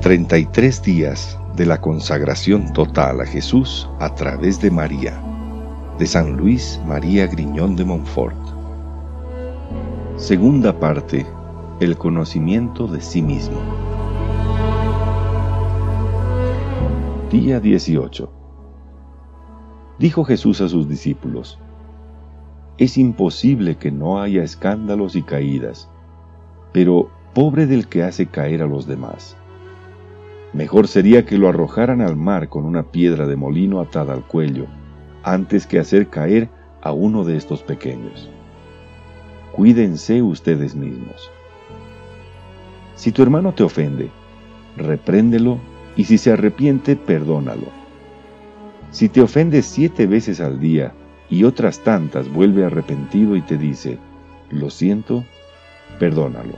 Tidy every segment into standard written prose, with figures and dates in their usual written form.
33 días de la consagración total a Jesús a través de María, de San Luis María Griñón de Montfort. Segunda parte: el conocimiento de sí mismo. Día 18. Dijo Jesús a sus discípulos: es imposible que no haya escándalos y caídas, pero pobre del que hace caer a los demás. Mejor sería que lo arrojaran al mar con una piedra de molino atada al cuello, antes que hacer caer a uno de estos pequeños. Cuídense ustedes mismos. Si tu hermano te ofende, repréndelo, y si se arrepiente, perdónalo. Si te ofende 7 veces al día, y otras tantas vuelve arrepentido y te dice: lo siento, perdónalo.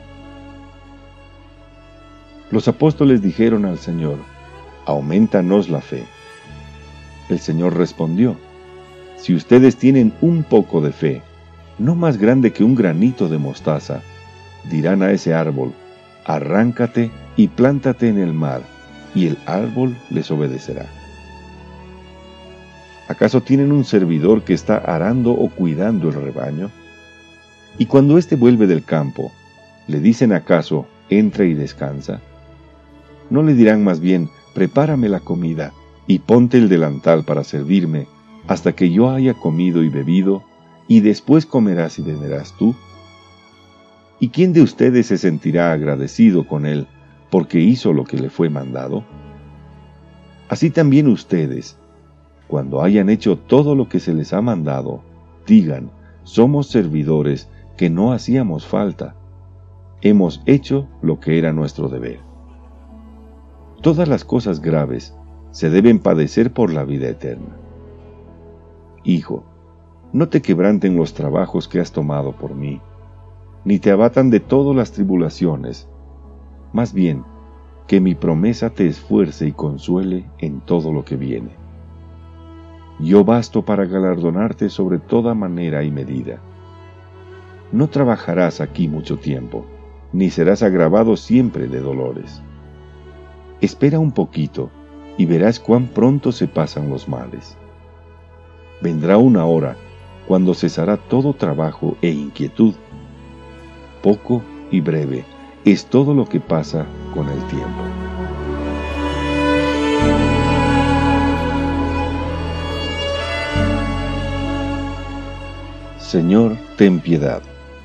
Los apóstoles dijeron al Señor: aumentanos la fe. El Señor respondió: si ustedes tienen un poco de fe, no más grande que un granito de mostaza, dirán a ese árbol: arráncate y plántate en el mar, y el árbol les obedecerá. ¿Acaso tienen un servidor que está arando o cuidando el rebaño? Y cuando éste vuelve del campo, ¿le dicen acaso: entra y descansa? ¿No le dirán más bien: prepárame la comida y ponte el delantal para servirme, hasta que yo haya comido y bebido, y después comerás y beberás tú? ¿Y quién de ustedes se sentirá agradecido con él porque hizo lo que le fue mandado? Así también ustedes, cuando hayan hecho todo lo que se les ha mandado, digan: somos servidores que no hacíamos falta. Hemos hecho lo que era nuestro deber. Todas las cosas graves se deben padecer por la vida eterna. Hijo, no te quebranten los trabajos que has tomado por mí, ni te abatan de todo las tribulaciones. Más bien, que mi promesa te esfuerce y consuele en todo lo que viene. Yo basto para galardonarte sobre toda manera y medida. No trabajarás aquí mucho tiempo, ni serás agravado siempre de dolores. Espera un poquito, y verás cuán pronto se pasan los males. Vendrá una hora cuando cesará todo trabajo e inquietud. Poco y breve es todo lo que pasa con el tiempo. Señor, ten piedad.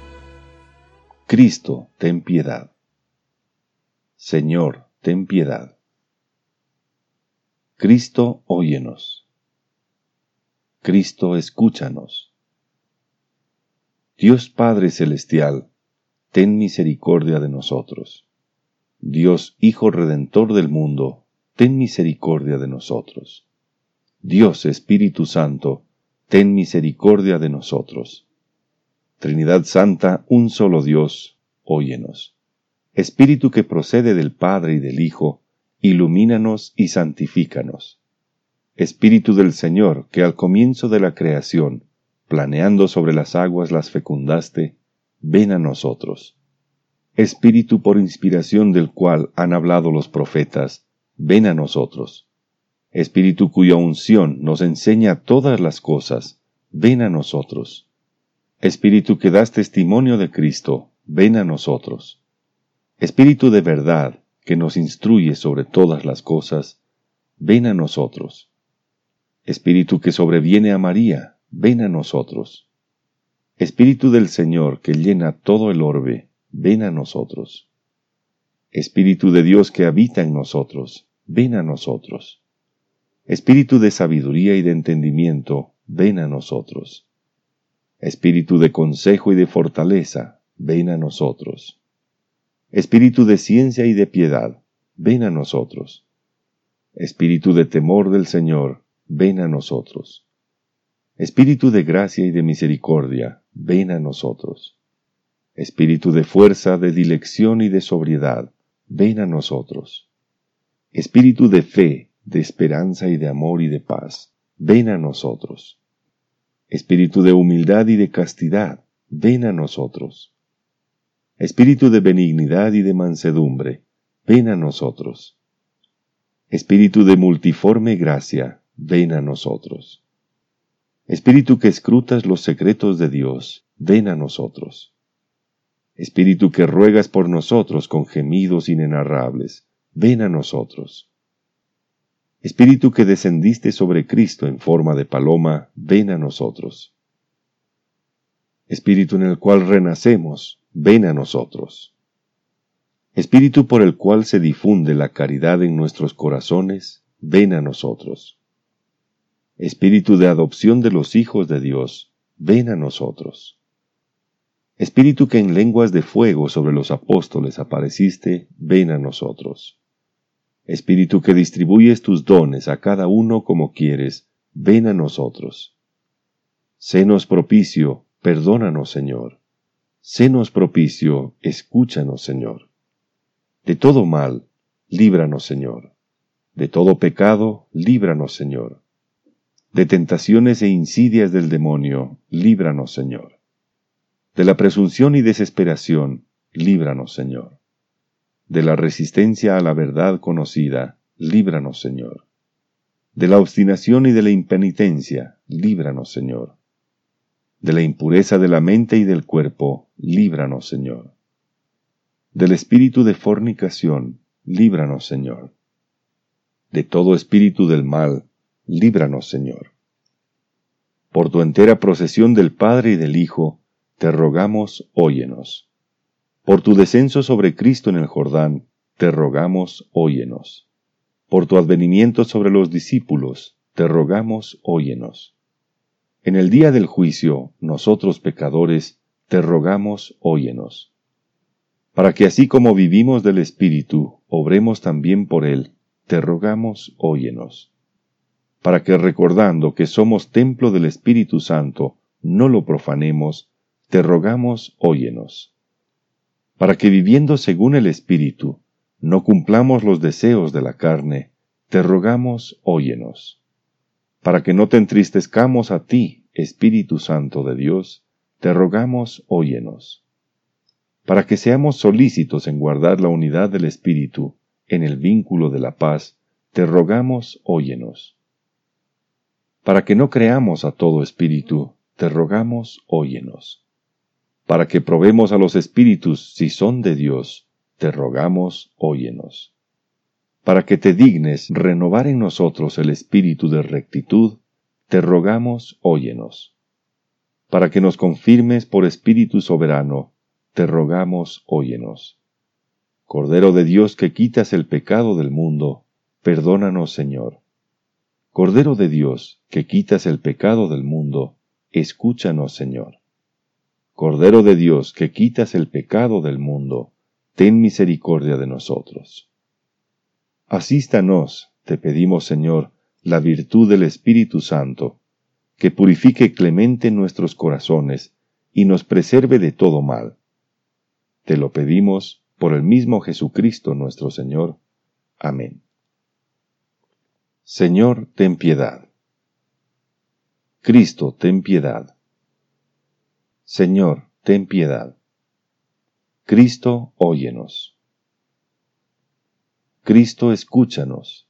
Cristo, ten piedad. Señor, ten piedad. Cristo, óyenos. Cristo, escúchanos. Dios Padre Celestial, ten misericordia de nosotros. Dios Hijo Redentor del mundo, ten misericordia de nosotros. Dios Espíritu Santo, ten misericordia de nosotros. Trinidad Santa, un solo Dios, óyenos. Espíritu que procede del Padre y del Hijo, ilumínanos y santifícanos. Espíritu del Señor, que al comienzo de la creación, planeando sobre las aguas las fecundaste, ven a nosotros. Espíritu por inspiración del cual han hablado los profetas, ven a nosotros. Espíritu cuya unción nos enseña todas las cosas, ven a nosotros. Espíritu que das testimonio de Cristo, ven a nosotros. Espíritu de verdad, que nos instruye sobre todas las cosas, ven a nosotros. Espíritu que sobreviene a María, ven a nosotros. Espíritu del Señor que llena todo el orbe, ven a nosotros. Espíritu de Dios que habita en nosotros, ven a nosotros. Espíritu de sabiduría y de entendimiento, ven a nosotros. Espíritu de consejo y de fortaleza, ven a nosotros. Espíritu de ciencia y de piedad, ven a nosotros. Espíritu de temor del Señor, ven a nosotros. Espíritu de gracia y de misericordia, ven a nosotros. Espíritu de fuerza, de dilección y de sobriedad, ven a nosotros. Espíritu de fe, de esperanza y de amor y de paz, ven a nosotros. Espíritu de humildad y de castidad, ven a nosotros. Espíritu de benignidad y de mansedumbre, ven a nosotros. Espíritu de multiforme gracia, ven a nosotros. Espíritu que escrutas los secretos de Dios, ven a nosotros. Espíritu que ruegas por nosotros con gemidos inenarrables, ven a nosotros. Espíritu que descendiste sobre Cristo en forma de paloma, ven a nosotros. Espíritu en el cual renacemos, ven a nosotros. Espíritu por el cual se difunde la caridad en nuestros corazones, ven a nosotros. Espíritu de adopción de los hijos de Dios, ven a nosotros. Espíritu que en lenguas de fuego sobre los apóstoles apareciste, ven a nosotros. Espíritu que distribuyes tus dones a cada uno como quieres, ven a nosotros. Sénos propicio, perdónanos, Señor. Sénos propicio, escúchanos, Señor. De todo mal, líbranos, Señor. De todo pecado, líbranos, Señor. De tentaciones e insidias del demonio, líbranos, Señor. De la presunción y desesperación, líbranos, Señor. De la resistencia a la verdad conocida, líbranos, Señor. De la obstinación y de la impenitencia, líbranos, Señor. De la impureza de la mente y del cuerpo, líbranos, Señor. Del espíritu de fornicación, líbranos, Señor. De todo espíritu del mal, líbranos, Señor. Por tu entera procesión del Padre y del Hijo, te rogamos, óyenos. Por tu descenso sobre Cristo en el Jordán, te rogamos, óyenos. Por tu advenimiento sobre los discípulos, te rogamos, óyenos. En el día del juicio, nosotros pecadores, te rogamos, óyenos. Para que así como vivimos del Espíritu, obremos también por Él, te rogamos, óyenos. Para que recordando que somos templo del Espíritu Santo, no lo profanemos, te rogamos, óyenos. Para que viviendo según el Espíritu, no cumplamos los deseos de la carne, te rogamos, óyenos. Para que no te entristezcamos a ti, Espíritu Santo de Dios, te rogamos, óyenos. Para que seamos solícitos en guardar la unidad del Espíritu, en el vínculo de la paz, te rogamos, óyenos. Para que no creamos a todo espíritu, te rogamos, óyenos. Para que probemos a los espíritus si son de Dios, te rogamos, óyenos. Para que te dignes renovar en nosotros el espíritu de rectitud, te rogamos, óyenos. Para que nos confirmes por espíritu soberano, te rogamos, óyenos. Cordero de Dios que quitas el pecado del mundo, perdónanos, Señor. Cordero de Dios que quitas el pecado del mundo, escúchanos, Señor. Cordero de Dios que quitas el pecado del mundo, ten misericordia de nosotros. Asístanos, te pedimos, Señor, la virtud del Espíritu Santo, que purifique clemente nuestros corazones y nos preserve de todo mal. Te lo pedimos por el mismo Jesucristo nuestro Señor. Amén. Señor, ten piedad. Cristo, ten piedad. Señor, ten piedad. Cristo, óyenos. Cristo, escúchanos.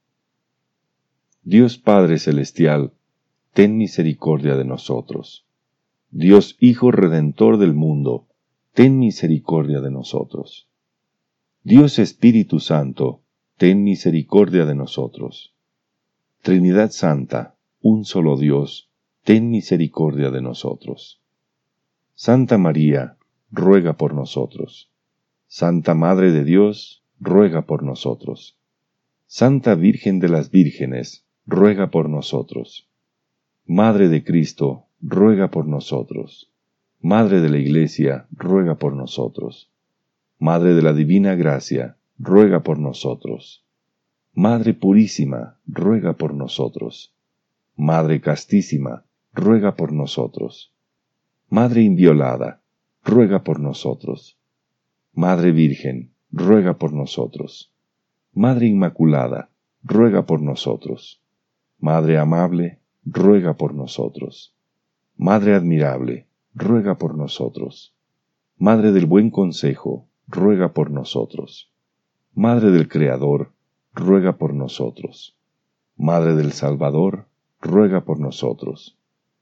Dios Padre Celestial, ten misericordia de nosotros. Dios Hijo Redentor del mundo, ten misericordia de nosotros. Dios Espíritu Santo, ten misericordia de nosotros. Trinidad Santa, un solo Dios, ten misericordia de nosotros. Santa María, ruega por nosotros. Santa Madre de Dios, ruega por nosotros. Santa Virgen de las Vírgenes, ruega por nosotros. Madre de Cristo, ruega por nosotros. Madre de la Iglesia, ruega por nosotros. Madre de la Divina Gracia, ruega por nosotros. Madre Purísima, ruega por nosotros. Madre Castísima, ruega por nosotros. Madre Inviolada, ruega por nosotros. Madre Virgen, ruega por nosotros. Madre Inmaculada, ruega por nosotros. Madre Amable, ruega por nosotros. Madre Admirable, ruega por nosotros. Madre del Buen Consejo, ruega por nosotros. Madre del Creador, ruega por nosotros. Madre del Salvador, ruega por nosotros.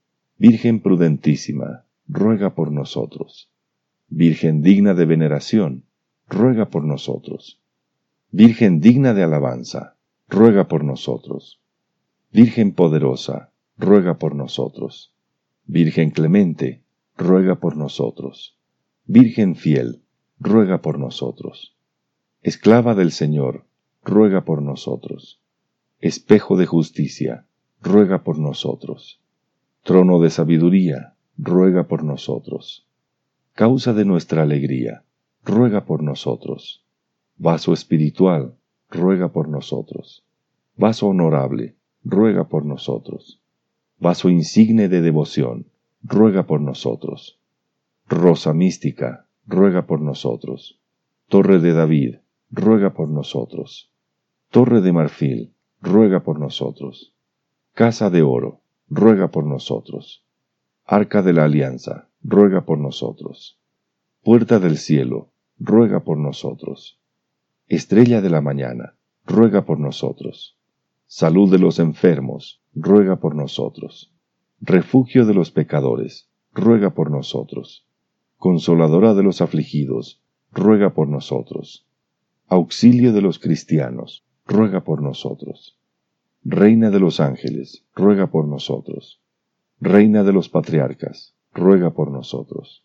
Virgen prudentísima, ruega por nosotros. Virgen digna de veneración, ruega por nosotros. Virgen digna de alabanza, ruega por nosotros. Virgen poderosa, ruega por nosotros. Virgen clemente, ruega por nosotros. Virgen fiel, ruega por nosotros. Esclava del Señor, ruega por nosotros. Espejo de justicia, ruega por nosotros. Trono de sabiduría, ruega por nosotros. Causa de nuestra alegría, ruega por nosotros. Vaso espiritual, ruega por nosotros. Vaso honorable, ruega por nosotros. Vaso insigne de devoción, ruega por nosotros. Rosa mística, ruega por nosotros. Torre de David, ruega por nosotros. Torre de marfil, ruega por nosotros. Casa de oro, ruega por nosotros. Arca de la alianza, ruega por nosotros. Puerta del cielo, ruega por nosotros. Estrella de la mañana, ruega por nosotros. Salud de los enfermos, ruega por nosotros. Refugio de los pecadores, ruega por nosotros. Consoladora de los afligidos, ruega por nosotros. Auxilio de los cristianos, ruega por nosotros. Reina de los ángeles, ruega por nosotros. Reina de los patriarcas, ruega por nosotros.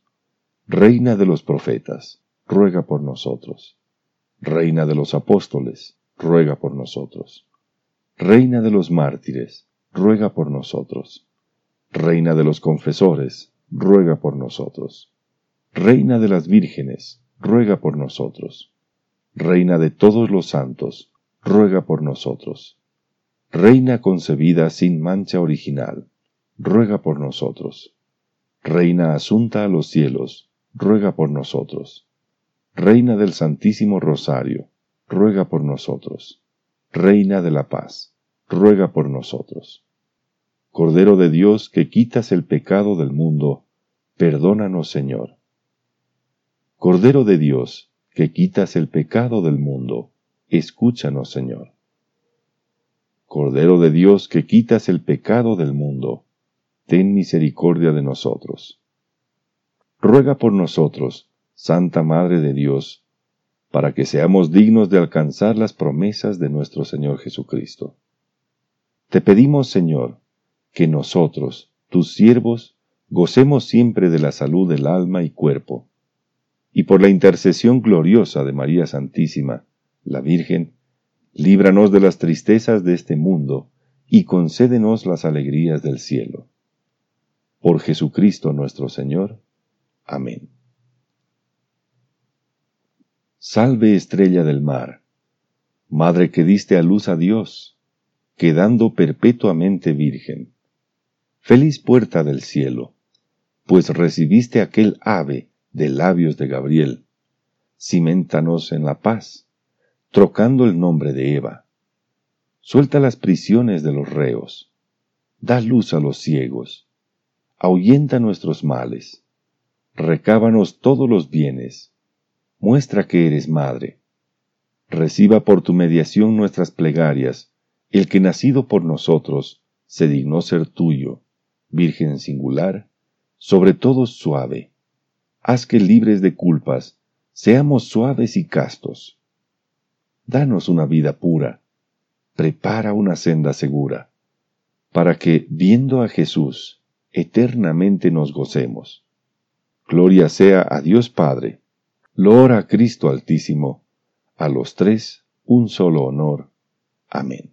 Reina de los profetas, ruega por nosotros. Reina de los apóstoles, ruega por nosotros. Reina de los mártires, ruega por nosotros. Reina de los confesores, ruega por nosotros. Reina de las vírgenes, ruega por nosotros. Reina de todos los santos, ruega por nosotros. Reina concebida sin mancha original, ruega por nosotros. Reina asunta a los cielos, ruega por nosotros. Reina del Santísimo Rosario, ruega por nosotros. Reina de la paz, ruega por nosotros. Cordero de Dios, que quitas el pecado del mundo, perdónanos, Señor. Cordero de Dios, que quitas el pecado del mundo, escúchanos, Señor. Cordero de Dios, que quitas el pecado del mundo, ten misericordia de nosotros. Ruega por nosotros, Santa Madre de Dios, para que seamos dignos de alcanzar las promesas de nuestro Señor Jesucristo. Te pedimos, Señor, que nosotros, tus siervos, gocemos siempre de la salud del alma y cuerpo, y por la intercesión gloriosa de María Santísima, la Virgen, líbranos de las tristezas de este mundo y concédenos las alegrías del cielo. Por Jesucristo nuestro Señor. Amén. Salve, estrella del mar, Madre que diste a luz a Dios, quedando perpetuamente virgen. Feliz puerta del cielo, pues recibiste aquel ave de labios de Gabriel. Ciméntanos en la paz, trocando el nombre de Eva. Suelta las prisiones de los reos, da luz a los ciegos, ahuyenta nuestros males, recábanos todos los bienes, muestra que eres madre. Reciba por tu mediación nuestras plegarias, el que nacido por nosotros se dignó ser tuyo, Virgen singular, sobre todos suave. Haz que libres de culpas seamos suaves y castos. Danos una vida pura, prepara una senda segura, para que, viendo a Jesús, eternamente nos gocemos. Gloria sea a Dios Padre, loor a Cristo Altísimo, a los tres un solo honor. Amén.